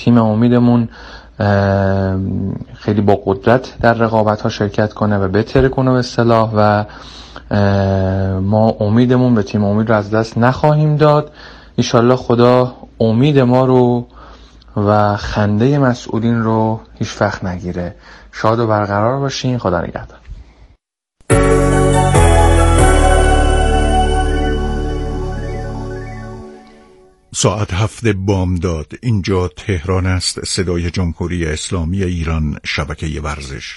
تیم امیدمون خیلی با قدرت در رقابت‌ها شرکت کنه و بهتر کنه به اصطلاح و ما امیدمون به تیم امید رو از دست نخواهیم داد. انشالله خدا امید ما رو و خنده مسئولین رو هیچ وقت نگیره. شاد و برقرار باشین. خدا نگهدار. ساعت 7 بامداد. اینجا تهران است. صدای جمهوری اسلامی ایران، شبکه ورزش.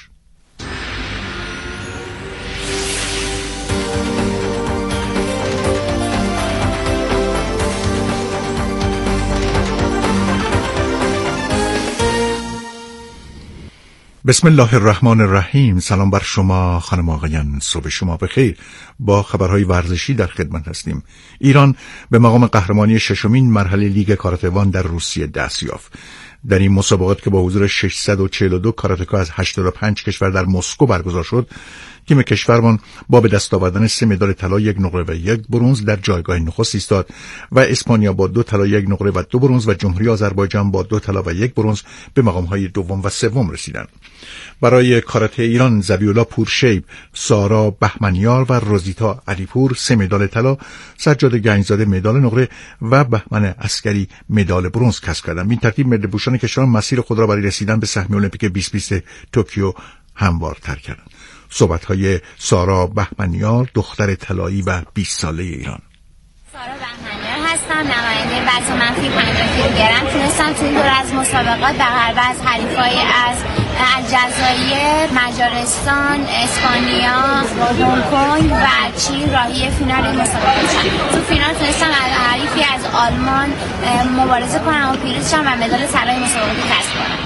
بسم الله الرحمن الرحیم. سلام بر شما خانم آقایان، صبح شما بخیر. با خبرهای ورزشی در خدمت هستیم. ایران به مقام قهرمانی ششمین مرحله لیگ کاراته‌وان در روسیه دست یافت. در این مسابقات که با حضور 642 کاراتکا از 85 کشور در مسکو برگزار شد، تیم کشورمان با به دست آوردن 3 مدال طلا، 1 نقره و 1 برنز در جایگاه نخست ایستاد و اسپانیا با 2 طلا، 1 نقره و 2 برنز و جمهوری آذربایجان با 2 طلا و 1 برنز به مقام‌های دوم و سوم رسیدند. برای کاراته ایران ذبیح‌الله پورشیب، سارا بهمنیار و روزیتا علیپور 3 مدال طلا، سجاد گنجزاده مدال نقره و بهمن عسکری مدال برنز کسب کردند. این ترتیب ملی‌پوشان کشور مسیر خود را برای رسیدن به سهمیه المپیک 2020 توکیو هموارتر کردند. صحبت‌های سارا بهمنیار، دختر طلایی و 20 ساله ایران. سارا بهمنیار هستم، نماینده وزن منفی 50 کیلوگرم. تونستم تو این دور از مسابقات برقرار از حریفای از الجزایر، مجارستان، اسپانیا، هنگ کنگ و چین راهی فینال مسابقات شدم. تو فینال تونستم از حریفی از آلمان مبارزه کنم و پیروز شدم و مدال طلای مسابقات کسب کنم.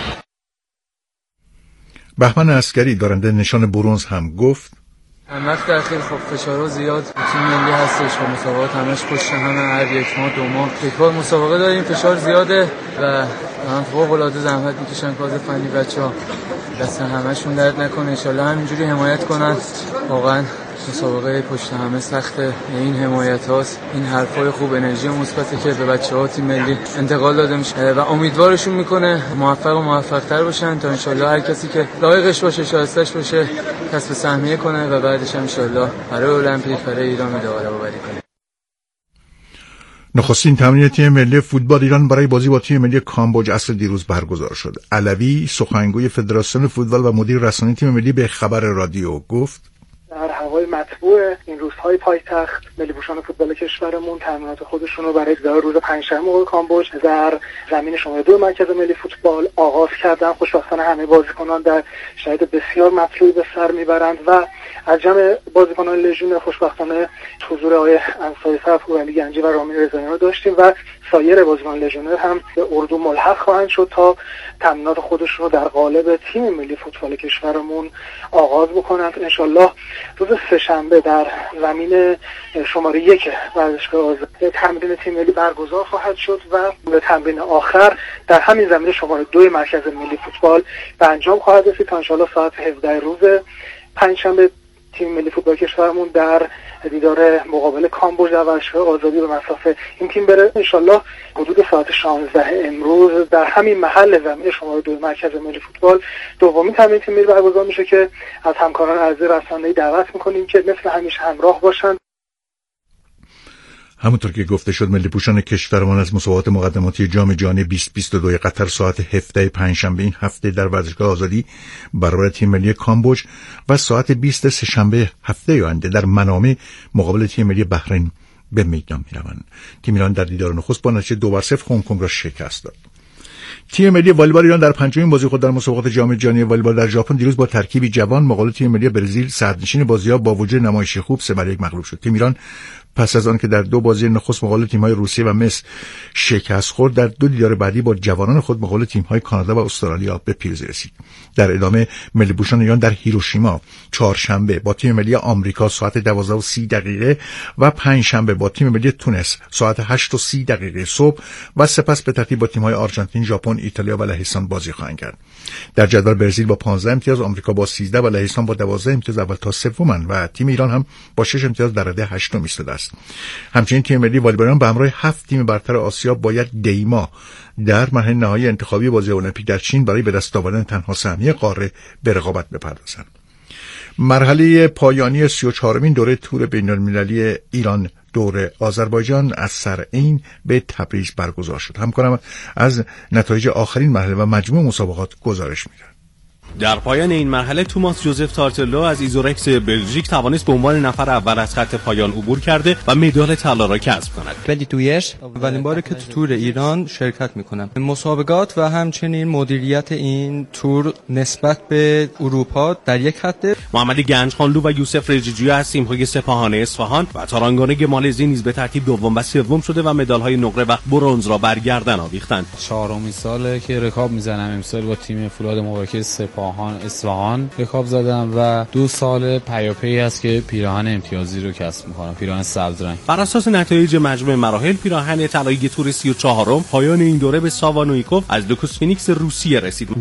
بهمن عسکری دارنده نشان برنز هم گفت: وقت اخیر خب فشارها زیاد تیم ملی هستش و مسابقات همش پشت همه، هر یک ماه دو ماه یک بار مسابقه داریم، فشار زیاده و هم فوق‌العاده زحمت میکشن کادر فنی بچه‌ها، دست همه‌شون درد نکنه، ان شاءالله همینجوری حمایت کنن. واقعا مسابقه پشت همه سخته، این حمایت هاست، این حرفای خوب، انرژی مثبتی که به بچه‌ها تیم ملی انتقال داده میشه و امیدوارشون میکنه موفق و موفق‌تر باشن تا انشالله هر کسی که لایقش باشه، شایستش باشه، کسب سهمیه کنه و بعدش هم انشالله برای المپیک، برای ایران مدال آوری کنه. نخستین تمرین تیم ملی فوتبال ایران برای بازی با تیم ملی کامبوج عصر دیروز برگزار شد. علوی، سخنگوی فدراسیون فوتبال و مدیر رسانه‌ای تیم ملی، به خبر رادیو گفت: در هوای مطبوع این روزهای پایتخت، ملی‌پوشان فوتبال کشورمون تمرینات خودشون رو برای ابتدای روز پنجشنبه کامبوج در زمین شماره 2 مرکز ملی فوتبال آغاز کردن. خوشبختانه همه بازیکنان در شرایط بسیار مطلوبی به سر میبرند و از جمع بازیکنان لژیون خوشبختانه حضور آقای انصاری صف و علی گنجی و رامین رضاییان رو داشتیم و سایر بازیکنان لژیونر هم به اردو ملحق خواهند شد تا تمرینات خودشون رو در قالب تیم ملی فوتبال کشورمون آغاز بکنند. انشالله روز سه‌شنبه در زمین شماره 1 ورزشگاه آزادی تمرین تیم ملی برگزار خواهد شد و به تمرین آخر در همین زمین شماره 2 مرکز ملی فوتبال به انجام خواهد رسید تا انشالله ساعت 17 روز پنجشنبه تیم ملی فوتبال کشورمون در دیدار مقابل کامبوج در ورزشگاه آزادی به مصاف این تیم بره. انشالله حدود ساعت 16 امروز در همین محل زمین شماره 2 مرکز ملی فوتبال دومین تمرین تیم ملی برگزار میشه که از همکاران عزیز رسانه‌ای دعوت میکنیم که مثل همیشه همراه باشن. همونطور که گفته شد، ملی‌پوشان کشورمان از مسابقات مقدماتی جام جهانی 2022 قطر ساعت 17 پنجشنبه این هفته در ورزشگاه آزادی برابر تیم ملی کامبوج و ساعت 20 سه‌شنبه هفته آینده در منامه مقابل تیم ملی بحرین به میدان میروند. تیم ایران در دیدار نخست با نتیجه 2-0 هنگ کنگ را شکست داد. تیم ملی والیبال ایران در پنجمین بازی خود در مسابقات جام جهانی والیبال در ژاپن دیروز با ترکیبی جوان مقابل تیم ملی برزیل صدرنشین بازی‌ها با وجود نمایش خوب 3-1 مغلوب شد. تیم ایران پس از آن که در 2 بازی نخست مقابل تیم‌های روسیه و مصر شکست خورد، در 2 دیدار بعدی با جوانان خود مقابل تیم‌های کانادا و استرالیا به پیروزی رسید. در ادامه ملی‌پوشان ایران در هیروشیما چهارشنبه با تیم ملی آمریکا ساعت 12:30 و پنجشنبه با تیم ملی تونس ساعت 8:30 صبح و سپس به ترتیب با تیم‌های آرژانتین، ژاپن، ایتالیا و لهستان بازی خواهند کرد. در جدول برزیل با 15 امتیاز، آمریکا با 13 و لهستان با 12 امتیاز اول تا سومند و تیم ایران هم با 6 امتیاز در رده هشتم ایستاده است. است. همچنین تیم ملی والیبال ایران به همراه 7 تیم برتر آسیا باید دیما در مرحله نهایی انتخابی بازی المپیک در چین برای به دست آوردن تنها سهمیه قاره به رقابت بپردازند. مرحله پایانی 34مین دوره تور بین‌المللی ایران دور آذربایجان از سرعین به تبریز برگزار شد. همکارم از نتایج آخرین مرحله و مجموع مسابقات گزارش می‌دهد. در پایان این مرحله توماس جوزف تارتلو از ایزورکس بلژیک توانست به عنوان نفر اول از خط پایان عبور کرده و مدال طلا را کسب کند. ولی تویش اولین باره که تو تور ایران شرکت میکنم. مسابقات و همچنین مدیریت این تور نسبت به اروپا در یک خطه. محمد گنجخانلو و یوسف رجیجویی از تیم‌های سپاهان اصفهان و تارانگانه مالزی نیز به ترتیب دوم و سوم شده و مدال‌های نقره و برنز را بر گردن آویختند. چهارمین ساله که رکاب میزنم. امسال با تیم فولاد مبارکه سپاهان اصفهان رکاب زدم و 2 سال پیاپی است که پیراهن امتیازی رو کسب می‌کنم، پیراهن سبز رنگ. بر اساس نتایج مجموع مراحل پیراهن طلایی تور 34م پایان این دوره به ساوا نویکوف از لوکوس فینیکس روسیه رسید.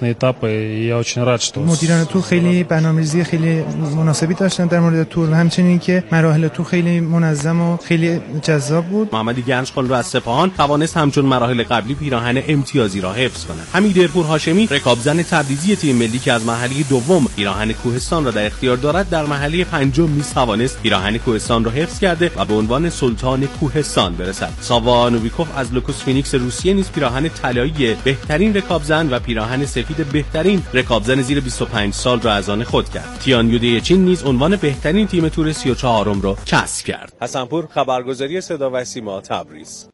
مدیران تور خیلی برنامه‌ریزی خیلی مناسبی داشتن در مورد تور و همچنین که مراحل تور خیلی منظم و خیلی جذاب بود. محمد گنجخانلو از سپاهان توانست همچون مراحل قبلی پیراهن امتیازی را حفظ کند. حمید ارپور هاشمی رکابزن تبریزی تیم ملی که از مرحله دوم پیراهن کوهستان را در اختیار دارد در مرحله پنجم نیز توانست پیراهن کوهستان را حفظ کرده و به عنوان سلطان کوهستان برسد. ساوا نویکوف از لوکوس فینیکس روسیه نیز پیراهن طلایی بهترین رکابزن و پیراهن سفید بهترین رکابزن زیر 25 سال را از آن خود کرد. تیان یوده چین نیز عنوان بهترین تیم تور 34م را کسب کرد. حسنپور، خبرگزاری صدا و سیما، تبریز.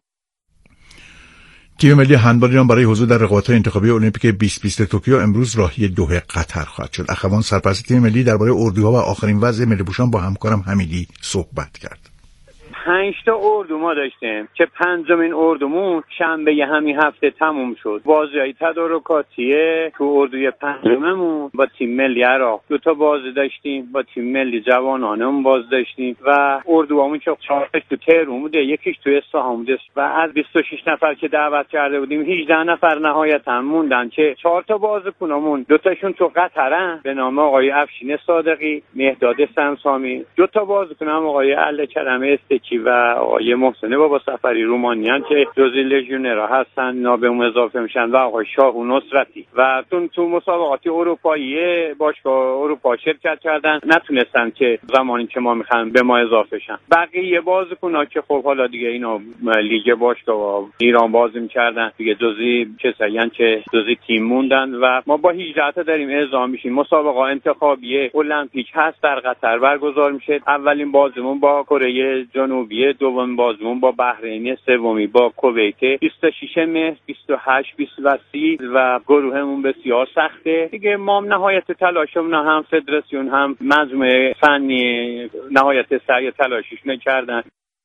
تیم ملی هندبال ایران برای حضور در رقابت‌های انتخابی المپیک 2020 توکیو امروز راهی دوحه قطر خواهد شد. اخوان سرپرست تیم ملی درباره اردوها و آخرین وضع ملی پوشان با همکارم حمیدی صحبت کرد. 5 تا اردو ما داشتیم که 5مین اردومون شنبه همین هفته تموم شد. بازیای تدارکاتیه تو اردوی 5مون با تیم ملی عراق 2 تا بازی داشتیم، با تیم ملی جوانانمون باز داشتیم و اردوامون که 4 تا تو تهران بوده، یکیش تو اصفهان بوده و از 26 نفر که دعوت کرده بودیم 18 نفر نهایتا موندن که 4 تا بازیکنمون 2 تاشون تو قطرن به نام آقای افشین صادقی، مهداد سمسامی، 2 تا بازیکنم آقای علی کرمه استکی و آقای محسن بابا سفری رومانیان که جزء لژیونرها هستن، اینا به اون اضافه میشن و آقای شاهو نصرتی و تو مسابقات اروپایی باشگاه اروپا شرکت کردن، نتونستن که زمانی که ما میخوان به ما اضافه شن. بقیه بازیکن‌ها که خب حالا دیگه اینا لیگ باشگاه ایران بازی می‌کردن دیگه جزء کسایین که جزء تیم موندن و ما با 18 تا داریم اعزام میشیم. مسابقه انتخابی المپیک هست در قطر برگزار میشه. اولین بازیمون با کره جنوبی، دومین بازیمون با بحرین، سومی با کویت. 26 مهر 28 20 و گروهمون بسیار سخته دیگه. ما نهایت تلاشمون هم فدراسیون هم مجموعه فنی نهایت سعی تلاششون کردن.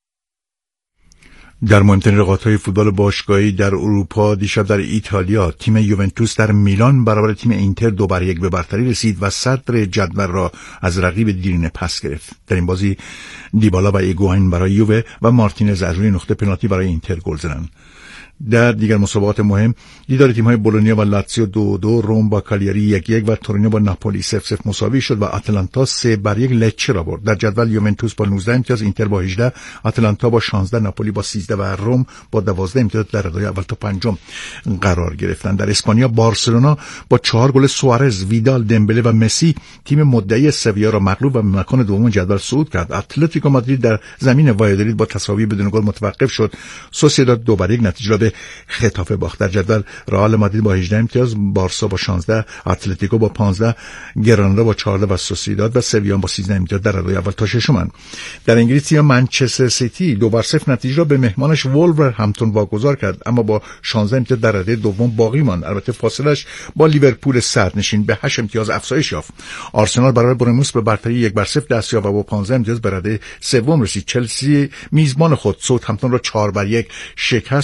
در مهمترین رقابت‌های فوتبال باشگاهی در اروپا دیشب در ایتالیا تیم یوونتوس در میلان برابر تیم اینتر 2-1 به برتری رسید و صدر جدول را از رقیب دیرینه پس گرفت. در این بازی دیبالا و ایگواین برای یووه و مارتینز از روی نقطه پنالتی برای اینتر گل زدند. در دیگر مسابقات مهم دیدار تیم‌های بولونیا و لاتزیو 2-2، روم با کالیاری 1-1 و تورینو با ناپولی 0-0 مساوی شد و آتلانتا 3-1 لچه را برد. در جدول یوونتوس با 19 امتیاز، اینتر با 18، آتلانتا با 16، ناپولی با 13 و روم با 12 امتیاز در ردای اول تا پنجم قرار گرفتند. در اسپانیا بارسلونا با 4 گل سوارز، ویدال، دمبله و مسی تیم مدعی سویا را مغلوب و به مکان دوم جدول صعود کرد. اتلتیکو مادرید در زمین وایادولید با تساوی بدون گل متوقف شد. سوسییداد 2-1 نتیجه را به خطافه باخت. در جدول رئال مادرید با 18 امتیاز، بارسا با 16، اتلتیکو با 15، گرانادا با 14 و سوسییداد و سویا با 13 امتیاز در ردای اول تا ششم. در انگلیس تیم منچستر سیتی 2-0 نتیجه را به مهمانش وولورهمپتون واگذار کرد، اما با 16 امتیاز در رده دوم باقی ماند. البته فاصلش با لیورپول صدرنشین به 8 امتیاز افزایش یافت. آرسنال برابر برنموث به برتری 1-0 دست یافت و با 15 امتیاز به رده سوم رسید. چلسی میزبان خود ساوثهمپتون را 4-1 شکست داد و با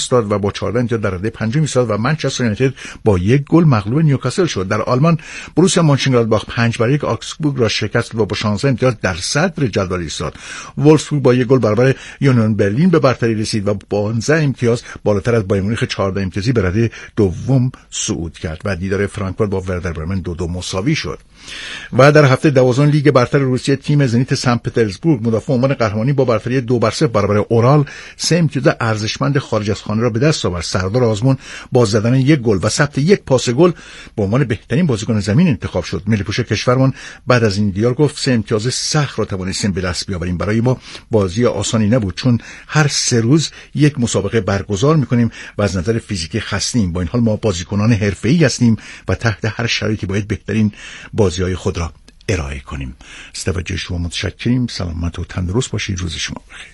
با 14 امتیاز در رده پنجم ایستاد و منچستر یونایتد با 1 گل مغلوب نیوکاسل شد. در آلمان بروسیا مانچنگلادباخ 5-1 آکسبورگ را شکست و با 16 امتیاز در صدر جدول ایستاد. وولفسبورگ با 1 گل برابر یونیون برلین به برتری رسید و با 15 امتیاز بالاتر از بایر مونیخ 14 امتیازی به رده دوم صعود کرد و دیدار فرانکفورت با وردر برمن 2-2 مساوی شد. و در هفته 12 لیگ برتر روسیه تیم زنیت سن پترزبورگ مدافع عنوان قهرمانی با برتری 2-0 برابر اورال 3 امتیاز ارزشمند خارج از خانه را به دست آورد. سردار آزمون با زدن 1 گل و ثبت 1 پاس گل به عنوان بهترین بازیکن زمین انتخاب شد. ملی‌پوش کشورمان بعد از این دیدار گفت 3 امتیاز سخت را توانستیم به دست بیاوریم. برای ما بازی آسانی نبود چون هر 3 روز یک مسابقه برگزار می‌کنیم و از نظر فیزیکی خستیم. با این حال ما بازیکنان حرفه‌ای هستیم و تحت هر شرایطی باید بهترین بازی‌های خود را ارائه کنیم. از توجه شما متشکریم. سلامت و تندرست باشید. روز شما بخیر.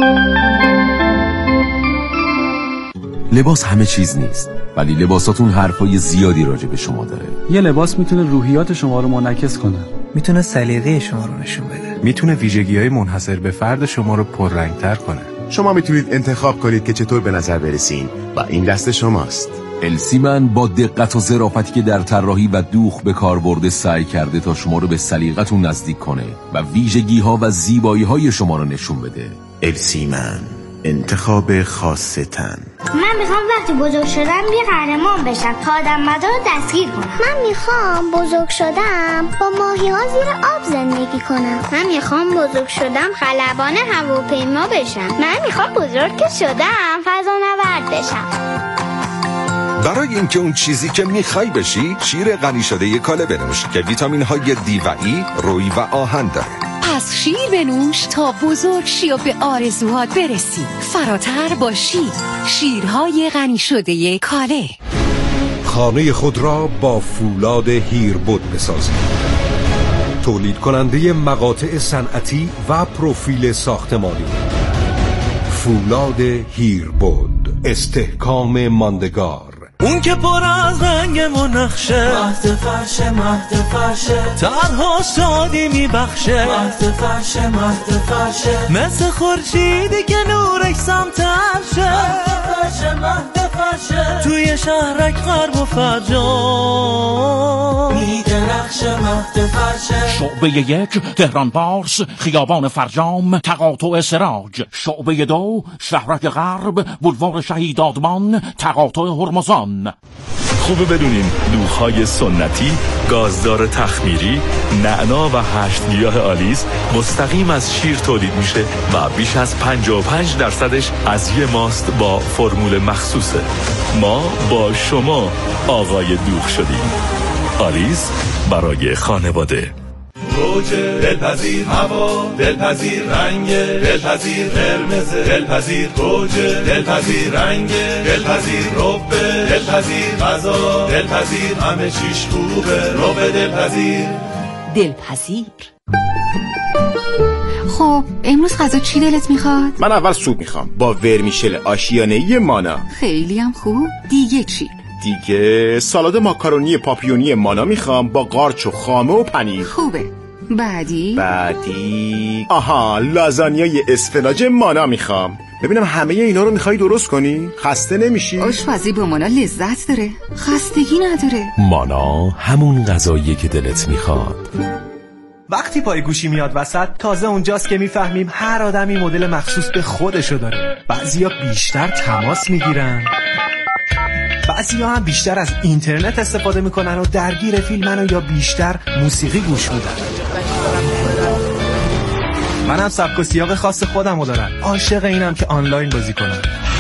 لباس همه چیز نیست، ولی لباساتون حرفای زیادی راجع به شما داره. یه لباس میتونه روحیات شما رو منعکس کنه، میتونه سلیقه شما رو نشون بده، میتونه ویژگی‌های منحصر به فرد شما رو پررنگ‌تر کنه. شما میتونید انتخاب کنید که چطور به نظر برسین و این دست شماست. السیمن با دقت و ظرافتی که در طراحی و دوخ به کار برده سعی کرده تا شما رو به سلیقتون نزدیک کنه و ویژگی‌ها و زیبایی‌های شما رو نشون بده. السیمن، انتخاب خاص تن. من میخوام وقتی بزرگ شدم یه قهرمان بشم تا آدم‌بازا رو دستگیر کنم. من میخوام بزرگ شدم با ماهی‌ها زیر آب زندگی کنم. من میخوام بزرگ شدم خلبان هواپیما بشم. من میخوام بزرگ که شدم فضانورد بشم. برای اینکه اون چیزی که میخوای بشی شیر غنی شده کاله بنوش که ویتامین های دی و ای، روی و آهن داره. از شیر بنوش تا بزرگ شی و به آرزوهات برسی. فراتر با شیر. شیرهای غنی شده کاله. خانه خود را با فولاد هیربود بسازید. تولید کننده مقاطع صنعتی و پروفیل ساختمانی. فولاد هیربود، استحکام ماندگار. اون که پر از رنگ و نقشه، مهد فرشه ترها شادی میبخشه، مهد فرشه مثل خورشیدی که نورش سمتر شه، مهد فرشه توی شهرک غرب و فرجام میدرخشه، مهد فرشه. شعبه 1 تهران پارس خیابان فرجام تقاطع سراج. شعبه 2 شهرک غرب بولوار شهید آدمان تقاطع هرمزان. خوبه بدونین دوغ‌های سنتی، گازدار تخمیری، نعنا و 8 گیاه آلیس مستقیم از شیر تولید میشه و بیش از 55% از یه ماست با فرمول مخصوصه. ما با شما آقای دوغ شدیم. آلیس برای خانواده. گوجه دلپذیر هوا، دلپذیر رنگ، دلپذیر قرمز، دلپذیر گوجه، دلپذیر رنگ، دلپذیر ربه، دلپذیر غذا، دلپذیر همه چیش خوبه، ربه دلپذیر. دلپذیر. خب امروز غذا چی دلت میخواد؟ من اول سوپ میخوام با ورمیشل آشیانه‌ای مانا. خیلی هم خوب. دیگه چی؟ دیگه سالاد ماکارونی پاپیونی مانا میخوام با قارچ و خامه و پنیر. خوبه. بعدی آها لازانیای اسفناج مانا میخوام. ببینم همه اینا رو میخوای درست کنی؟ خسته نمیشی؟ آشپزی با مانا لذت داره، خستگی نداره. مانا همون غذاییه که دلت میخواد. وقتی پای گوشی میاد وسط تازه اونجاست که میفهمیم هر آدمی مدل مخصوص به خودشو داره. بعضیا بیشتر تماس میگیرن، بعضیا هم بیشتر از اینترنت استفاده میکنن و درگیر فیلمن یا بیشتر موسیقی گوش میدن. منم سبک و سیاق خاص خودمو دارم. عاشق اینم که آنلاین بازی کنم.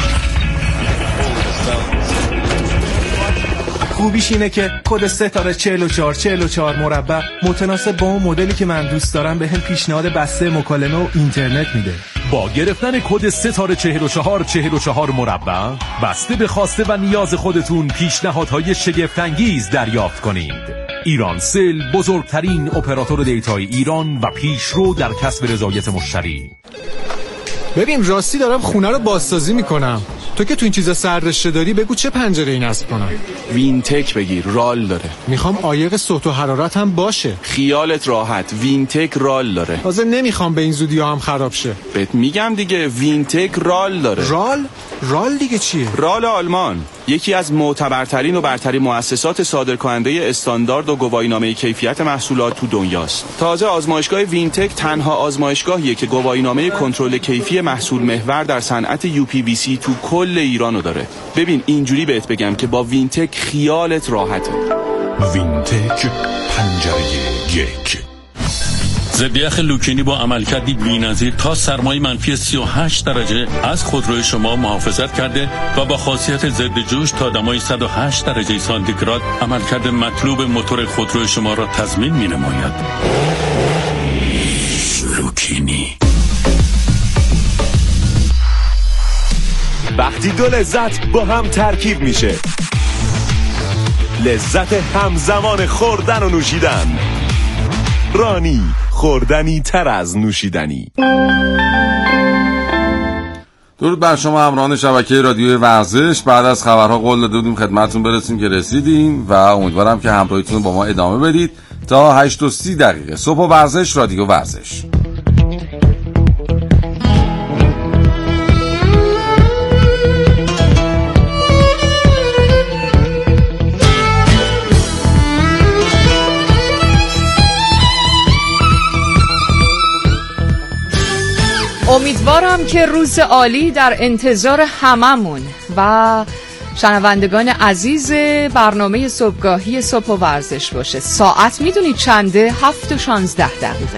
خوبیش اینه که کد 34444 مربع متناسب با اون مدلی که من دوست دارم بهم پیشنهاد بسته مکالمه و اینترنت میده. با گرفتن کد 34444 مربع بسته به خواسته و نیاز خودتون پیشنهادهای شگفت‌انگیز دریافت کنید. ایرانسل بزرگترین اپراتور دیتای ایران و پیشرو در کسب رضایت مشتری. ببین راستی دارم خونه رو بازسازی میکنم. تو که تو این چیزا سردرشته داری بگو چه پنجره‌ای نصب کنم. وینتک بگیر، رال داره. میخوام عایق صوت و حرارت هم باشه. خیالت راحت، وینتک رال داره. تازه نمیخوام به این زودی‌ها هم خراب شه. بهت میگم دیگه، وینتک رال داره. رال دیگه چیه؟ رال آلمان، یکی از معتبرترین و برترین مؤسسات صادرکننده استاندارد و گواهینامه کیفیت محصولات تو دنیاست. تازه آزمایشگاه وینتک تنها آزمایشگاهیه که گواهینامه کنترل کیفی محصول محور در صنعت UPVC تو کل ایرانو داره. ببین اینجوری بهت بگم که با وینتک خیالت راحته. وینتک پنجره یک. ضد یخ لوکینی با عملکردی بی‌نظیر تا سرمای منفی 38 درجه از خودروی شما محافظت کرده و با خاصیت ضد جوش تا دمای 108 درجه سانتیگراد عملکرد مطلوب موتور خودروی شما را تضمین می‌نماید. لوکینی. وقتی دو لذت با هم ترکیب میشه، لذت همزمان خوردن و نوشیدن. رانی، خوردنی تر از نوشیدنی. درود بر شما همراهان شبکه رادیوی ورزش. بعد از خبرها قول داده بودیم خدمتتون برسیم که رسیدیم و امیدوارم که همراهیتون با ما ادامه بدید تا 8:30 دقیقه. صبح و ورزش، رادیو ورزش. امیدوارم که روز عالی در انتظار هممون و شنوندگان عزیز برنامه صبحگاهی صبح و ورزش باشه. ساعت میدونید چنده؟ 7:16 دقیقه.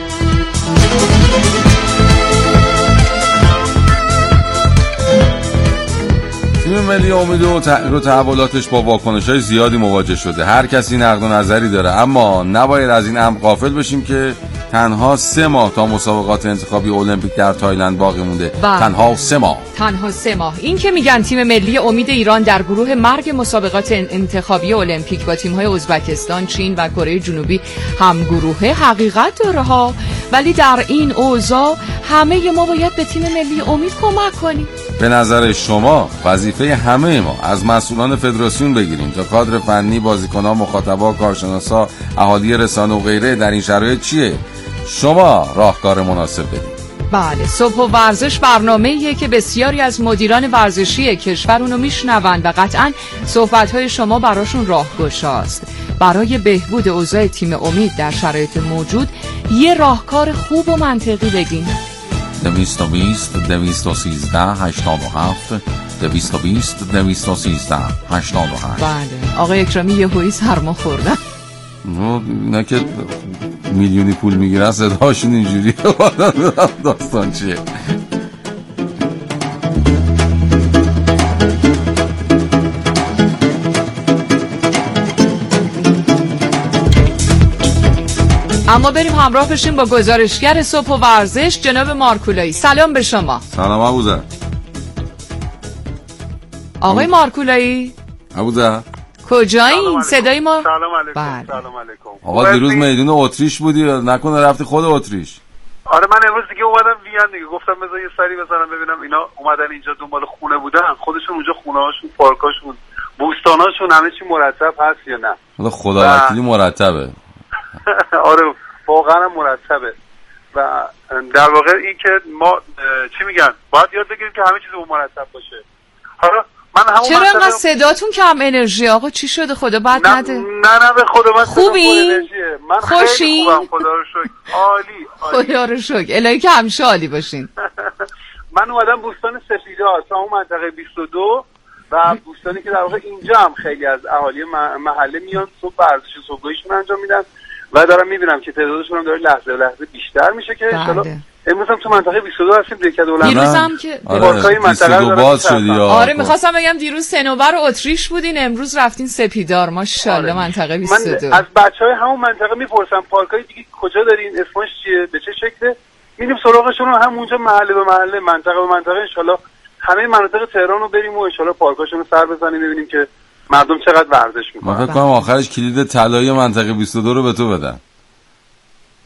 تیم ملی امید و تغییر و تحولاتش با واکنش‌های زیادی مواجه شده. هر کسی نقد و نظری داره، اما نباید از این امر غافل بشیم که تنها 3 ماه تا مسابقات انتخابی المپیک در تایلند باقی مونده. تنها 3 ماه. این که میگن تیم ملی امید ایران در گروه مرگ مسابقات انتخابی المپیک با تیم‌های ازبکستان، چین و کره جنوبی هم گروهه حقیقت داره ها، ولی در این اوضاع همه ما باید به تیم ملی امید کمک کنیم. به نظر شما وظیفه همه ما از مسئولان فدراسیون بگیریم تا کادر فنی، بازیکنان، مخاطبا، کارشناسا، اهالی رسانه و غیره در این شرایط چیه؟ شما راهکار مناسب بدید. بله، صبح و ورزش برنامه‌ایه که بسیاری از مدیران ورزشی کشور اونو میشنوند و قطعاً صحبت‌های شما براشون راهگشاست. برای بهبود اوضاع تیم امید در شرایط موجود یه راهکار خوب و منطقی بگین. 220 213 87 220 213 87. بله، آقای اکرامی یهویی سرما خوردن. نه که میلیونی پول میگیرن صداشون اینجوریه. داستان چیه؟ اما بریم همراه بشیم با گزارشگر صبح و ورزش جناب مارکولایی. سلام به شما. سلام ابوذر. آقای مارکولایی ابوذر کجایین؟ صدای ما. سلام علیکم. سلام علیکم. آقا دیروز میدون اتریش بودی، نکنه رفتی خود اتریش؟ آره من امروز دیگه اومدم وین دیگه، گفتم بذار یه سری بزنم ببینم اینا اومدن اینجا دنبال خونه بودن، خودشون اونجا خونه‌هاشون، پارکاشون، بوستاناشون همه چی مرتب هست یا نه؟ حالا خدا وکیلی مرتبه. آره واقعا مرتبه و در واقع این که ما چی میگن باید یاد بگیریم که همه چیز مرتب باشه. حالا من همون چرا انقدر صداتون کم انرژی آقا؟ چی شده؟ خدا بد نده. نه به خدا من خوبی؟ من خیلی خوبم خدا رو شکر. عالی. خدا رو شکر. الهی که همیشه عالی باشین. من اومدم بوستان سفیدات، اون منطقه 22 و بوستانی که در واقع اینجا هم خیلی از اهالی محله میان صبح ورزش صبحگاهیشون انجام میدن و دارم میبینم که تعدادشون هم داره لحظه به لحظه بیشتر میشه که ان شاءالله امروز هم تو منطقه 22 هستیم دیگه دولت. دیروز هم که پارکای منطقه رو باز شدی. آره می‌خواستم بگم دیروز سنوبر اتریش بودین، امروز رفتین سپیدار. ماشاءالله. منطقه 22. من از بچهای همون منطقه میپرسم پارکای دیگه کجا دارین، اسمش چیه، به چه شکله، میریم سراغشون رو همونجا محله به محله، منطقه به منطقه ان شاءالله همه مناطق تهران رو بریم و ان شاءالله پارکاشون رو سر بزنیم ببینیم که مردم چقدر ورزش میکنن. من فکر کنم آخرش کلید طلایی منطقه 22 رو به تو بدن.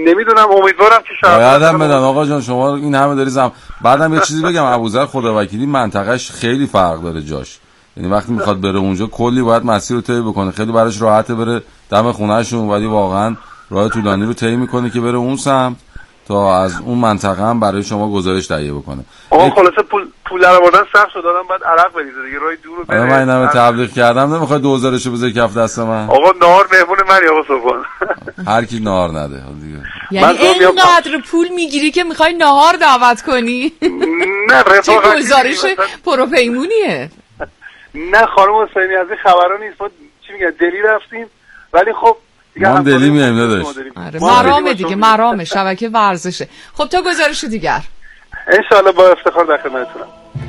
نمیدونم، امیدوارم که یادم بدن آقا جان شما این همه داری بعدم یه چیزی بگم، ابوذر خداوکیلی منطقهش خیلی فرق داره جاش، یعنی وقتی میخواد بره اونجا کلی باید مسیر رو طی بکنه، خیلی براش راحته بره دم خونه‌شون، ولی واقعا راه طولانی رو طی میکنه که بره اون سمت تا از اون منطقه هم برای شما گزارش تهیه بکنه. آقا خلاصه پول در آوردن سخت شد، آدم بعد عرق بریزه دیگه، راه دور رو بره. من اینم تبلیغ کردم، نمیخواد 2000 رو بذاری کف دست من. آقا نهار مهمون منی آقا صبحان. هر کی نهار نده دیگه. یعنی اینقدر پول میگیری که میخوای نهار دعوت کنی؟ نه رفاقت. چه گزارش پروپیمونیه؟ نه خانم حسینی از این خبرا نیست، ما چی میگن دلی رفتیم، ولی خب ما دلی میایم نداشت. مرامه دیگه، مرامه، شبکه ورزشه. خب تا گزارش دیگر انشالله با افتخار در خدمتتونم.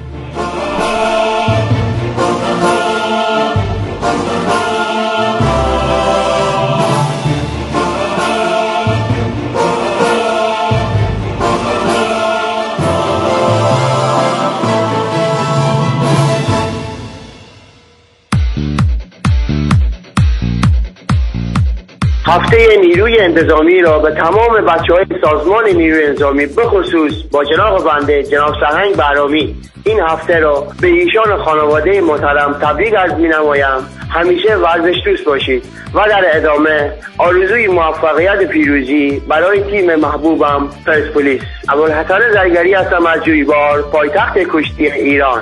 هفته نیروی انتظامی را به تمام بچه‌های سازمان نیروی انتظامی به خصوص با جناب بنده جناب سرهنگ بهرامی این هفته را به ایشان خانواده محترم تبریک عرض می‌نمایم. همیشه ورزش دوست باشید و در ادامه آرزوی موفقیت پیروزی برای تیم محبوبم پرسپولیس. ابوالحسن زرگری هستم از جویبار، پایتخت کشتی ایران.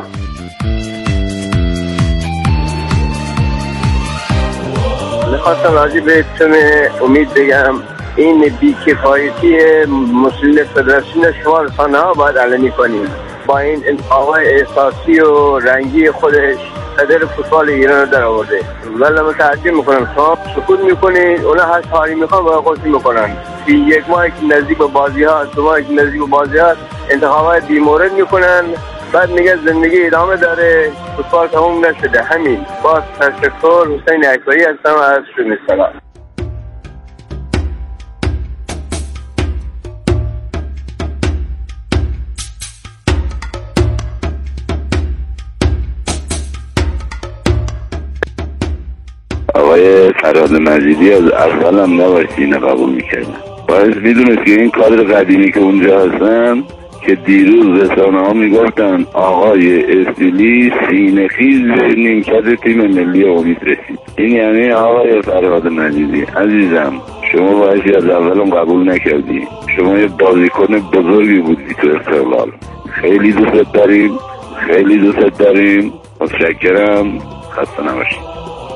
میخواستم راجع به تیم امید بگم، این بی‌کفایتی مسئول فدراسیون شما رسانه ها باید علنی کنیم. با این انتخاب‌های احساسی و رنگی خودش قدر فوتبال ایران رو در آورده. ولی متعجب میکنم شما سکوت میکنید، اونا هر کاری میخوان با خودشون میکنن. فی یک ماه که نزدیک به بازی ها، دو ماه که نزدیک به بازی ها انتخاب‌های بی‌مورد میکنن، بعد میگه زندگی ادامه داره، فوتبال تموم نشده. همین. باز تشکر. حسین اکبری هستم از شومسترا. آقای فراد مجیدی از اول هم نباشتی اینو قبول میکردن. باید میدونست که این کادر قدیمی که اونجا هستن که دیروز رسانه ها میگفتن آقای استیلی سینه‌خیز نیمکت تیم ملی امید رسید. این یعنی آقای فراد مجیدی عزیزم شما باید از اولم قبول نکردی. شما یه بازیکن بزرگی بودی تو استقلال. خیلی دوست داریم، خیلی دوست داریم. متشکرم. خسته نباشید.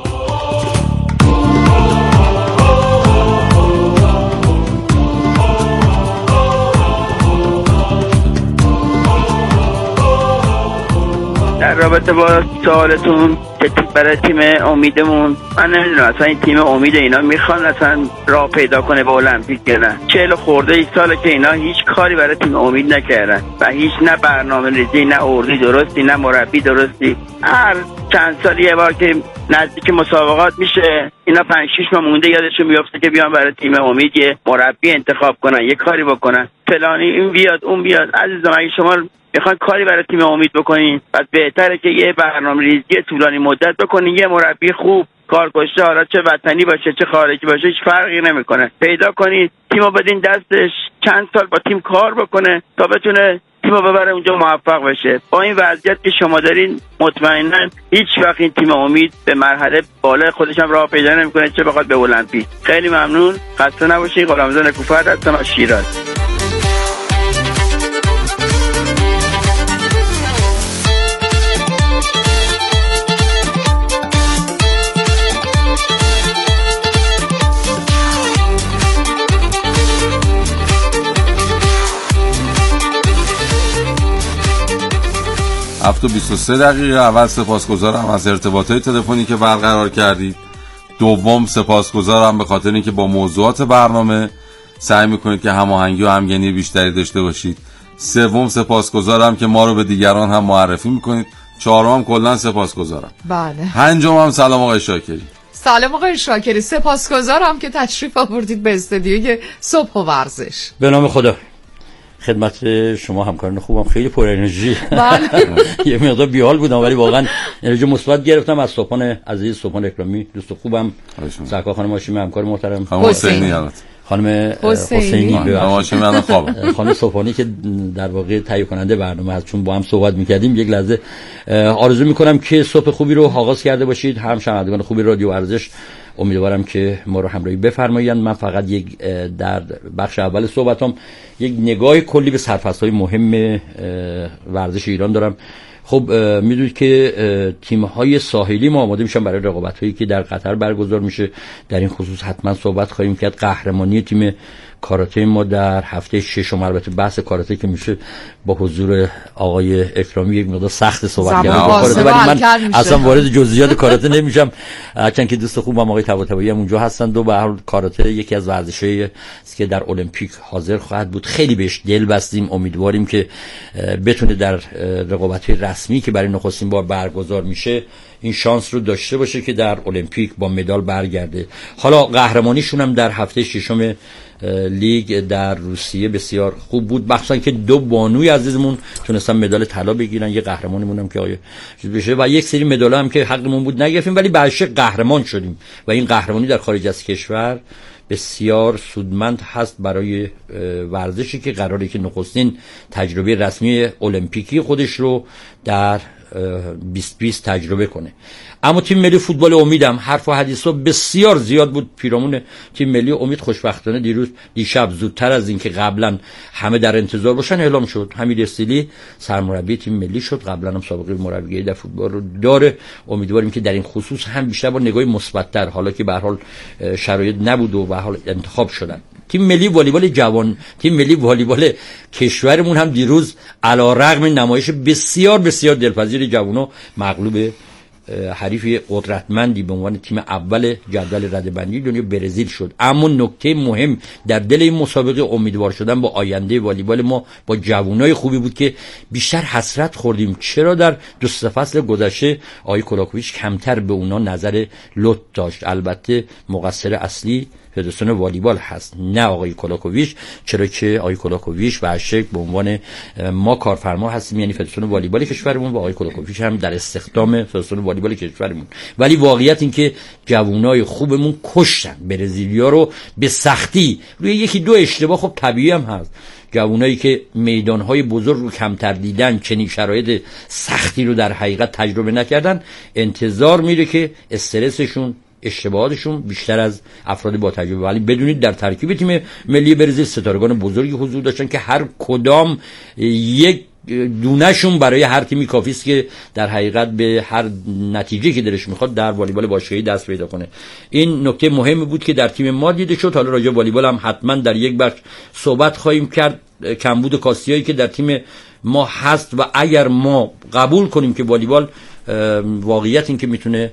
در رابطه با سوالتون که برای تیم امیدمون، من نمیدونم اصلا این تیم امید اینا میخوان اصلا راه پیدا کنه به المپیک یا نه. 40 خورده ای ساله که اینا هیچ کاری برای تیم امید نکردن و هیچ نه برنامه ریزی، نه اردی درستی، نه مربی درستی. هر چند سال یه بار که نزدیک مسابقات میشه اینا 5-6 ماه مونده یادشون میفته که بیان برای تیم امید یه مربی انتخاب کنن، یه کاری بکنن، فلانی این بیاد اون بیاد. عزیزم اگه شما میخواین کاری برای تیم امید بکنین، پس بهتره که یه برنامه‌ریزی طولانی مدت بکنین، یه مربی خوب کارکشته، حالا چه وطنی باشه چه خارجی باشه هیچ فرقی نمیکنه، پیدا کنید تیمو بدین دستش، چند سال با تیم کار بکنه تا بتونه تیمو ببره اونجا موفق بشه. با این وضعیت که شما دارین مطمئنا هیچ وقت این تیم امید به مرحله بالای خودش هم راه پیدا نمیکنه، چه بخواد به المپیک. خیلی ممنون، خسته نباشید. غلامرضا نکوفر هستم از شیراز. هفت و 23 دقیقه. اول سپاسگزارم از ارتباطات تلفنی که برقرار کردید. دوم سپاسگزارم به خاطر اینکه با موضوعات برنامه سعی میکنید که هماهنگی و همگنی بیشتری داشته باشید. سوم سپاسگزارم که ما رو به دیگران هم معرفی میکنید. چهارم کلا سپاسگزارم. بله. پنجم هم سلام آقای شاکری. سلام آقای شاکری، سپاسگزارم که تشریف آوردید به استودیوی صبح و ورزش. به نام خدا. خدمت شما همکاران خوبم، خیلی پر انرژی. یه مقدار بیحال بودم ولی واقعا انرژی مثبت گرفتم از صبحان عزیز، صبحان اکرامی، دوست خوبم، سرکار خانم هاشمی، همکار محترم حسینی. خانم حسینی خانم صفانی که در واقع تهیه کننده برنامه هست، چون با هم صحبت می‌کردیم یک لحظه آرزو می‌کنم که صبح خوبی رو آغاز کرده باشید. هم شنوندگان خوبی رادیو ورزش امیدوارم که ما رو همراهی بفرمایید. من فقط یک در بخش اول صحبتام یک نگاه کلی به سرفصل‌های مهم ورزش ایران دارم. خب میدونید که تیم‌های ساحلی ما آماده میشن برای رقابت‌هایی که در قطر برگزار میشه. در این خصوص حتما صحبت خواهیم کرد. قهرمانی تیم کاراته ما در هفته ششم، البته بحث کاراته که میشه با حضور آقای اکرامی یک مقدار سخت صحبت کردن، ولی من اصلا وارد جزئیات کاراته نمیشم، چون که دوست خوبم آقای طباطبایی هم اونجا هستن. و به هر حال کاراته یکی از ورزشایی است که در المپیک حاضر خواهد بود. خیلی بهش دل بستیم، امیدواریم که بتونه در رقابت‌های رسمی که برای نخستین بار برگزار میشه این شانس رو داشته باشه که در المپیک با مدال برگرده. حالا قهرمانیشون هم در هفته ششم لیگ در روسیه بسیار خوب بود، مخصوصا که دو بانوی عزیزمون تونستن مدال طلا بگیرن. یه قهرمانیمون هم که آیه چیز بشه و یک سری مدال‌ها هم که حقمون بود نگرفتیم، ولی بعدش قهرمان شدیم و این قهرمانی در خارج از کشور بسیار سودمند هست برای ورزشی که قراره که نخستین تجربه رسمی المپیکی خودش رو در 2020 تجربه کنه. اما تیم ملی فوتبال امیدم حرف و حدیثا بسیار زیاد بود پیرامون تیم ملی امید. خوشبختانه دیشب زودتر از اینکه قبلا همه در انتظار باشن اعلام شد حمید استیلی سرمربی تیم ملی شد. قبلا هم سابقه مربیگری در فوتبال رو داره. امیدواریم که در این خصوص هم بیشتر با نگاهی مثبت‌تر، حالا که به هر حال شرایط نبود و به هر حال انتخاب شدن. تیم ملی والیبال جوان، تیم ملی والیبال کشورمون هم دیروز علیرغم نمایش بسیار بسیار دلپذیر جوانو مغلوب حریف قدرتمندی به عنوان تیم اول جدول رده‌بندی دنیا برزیل شد. اما نکته مهم در دل این مسابقه امیدوار شدن با آینده والیبال ما با جوانای خوبی بود که بیشتر حسرت خوردیم چرا در دو سه فصل گذشته آقای کولاکوویچ کمتر به اونا نظر لطف داشت. البته مقصر اصلی فدراسیون والیبال هست، نه آقای کولاکوویچ، چرا که آقای کولاکوویچ به شکل به عنوان ما کارفرما هستیم، یعنی فدراسیون والیبال کشورمون و آقای کولاکوویچ هم در استخدام فدراسیون والیبال کشورمون. ولی واقعیت این که جوانای خوبمون کشتن برزیلیا رو به سختی روی یکی دو اشتباه. خب طبیعی هم هست، جوانایی که میدانهای بزرگ رو کمتر دیدن، چنین شرایط سختی رو در حقیقت تجربه نکردن، انتظار میره که استرسشون، اشتباهاتشون بیشتر از افراد با تجربه. ولی بدونید در ترکیب تیم ملی برزیل ستارگان بزرگی حضور داشتن که هر کدام یک دونهشون برای هر تیمی کافی است که در حقیقت به هر نتیجه که دلش میخواد در والیبال باشگاهی دست پیدا کنه. این نکته مهمی بود که در تیم ما دیده شد. حالا راجع به والیبال هم حتما در یک بخش صحبت خواهیم کرد. کمبود کاستیایی که در تیم ما هست و اگر ما قبول کنیم که والیبال واقعیت این که میتونه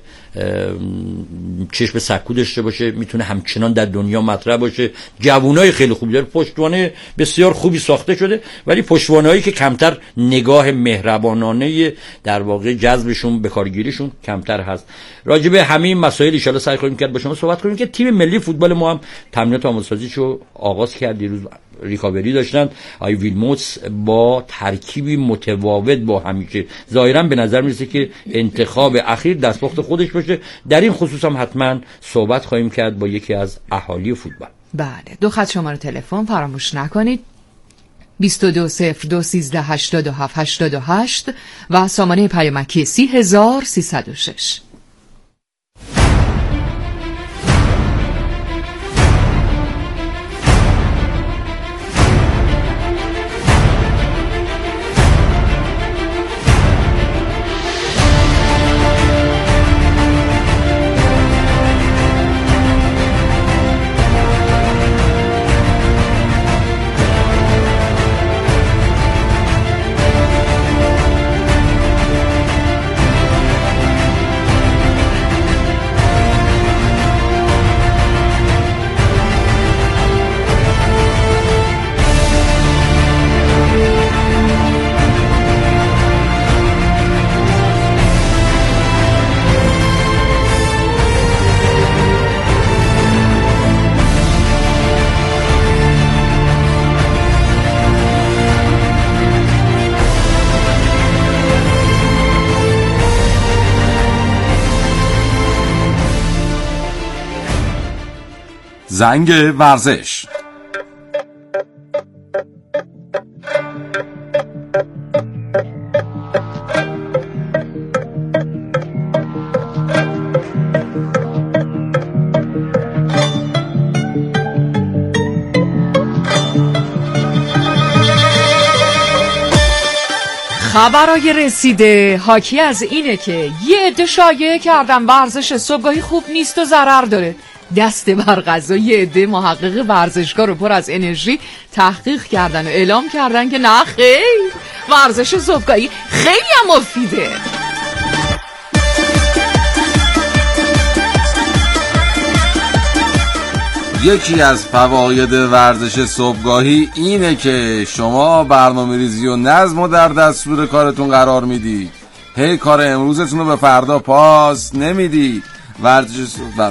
چشم سکو داشته باشه، میتونه همچنان در دنیا مطرح باشه، جوانای خیلی خوبی داره، پشتوانه بسیار خوبی ساخته شده، ولی پشتوانه‌هایی که کمتر نگاه مهربانانه در واقع جذبشون به کارگیریشون کمتر هست. راجع به همین مسائل ان شاءالله سعی کنیم کرد با شما صحبت کنیم که تیم ملی فوتبال ما هم تمرینات آموزشیشو آغاز کرد. دیروز ریکاوری داشتن. آی ویلموتس با ترکیبی متفاوت با همیشه ظاهرا به نظر میرسه که انتخاب اخیر دستپخت خودش باشه. در این خصوص هم حتما صحبت خواهیم کرد با یکی از اهالی فوتبال. بله، دو خط شماره تلفن فراموش نکنید: 2202138788 و سامانه پیامکی 30306. زنگ ورزش. خبرای رسیده حاکی از اینه که یه عده شایعه کردن ورزش صبحگاهی خوب نیست و ضرر داره. دست بر قضا یه عده محقق ورزشگاه رو پر از انرژی تحقیق کردن و اعلام کردن که نه خیر، ورزش صبحگاهی خیلی هم مفیده. یکی از فواید ورزش صبحگاهی اینه که شما برنامه‌ریزی و نظم رو در دستور کارتون قرار میدید. هی کار امروزتون رو به فردا پاس نمیدید. ورزش